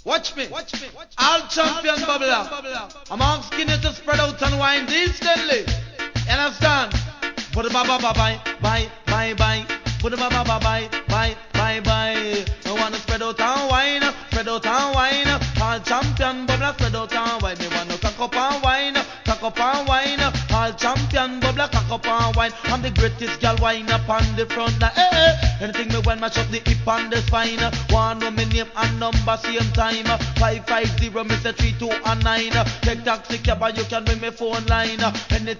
Watch me. All champion bubbler. I'm asking you to spread out and wind instantly. You understand? Put a ba ba ba bye. Put a ba ba ba bye. I wanna spread out and wine. All champion bubbler, spread out and wine. Me wanna cock up and wine. All champion bubbler, cock up and wine. I'm the greatest gal wine up on the front. Anything me when mash up the hip and the spine. One know me name and number same time. 550 me say 32 and 9. Take taxi cab and you can ring me phone line. Anything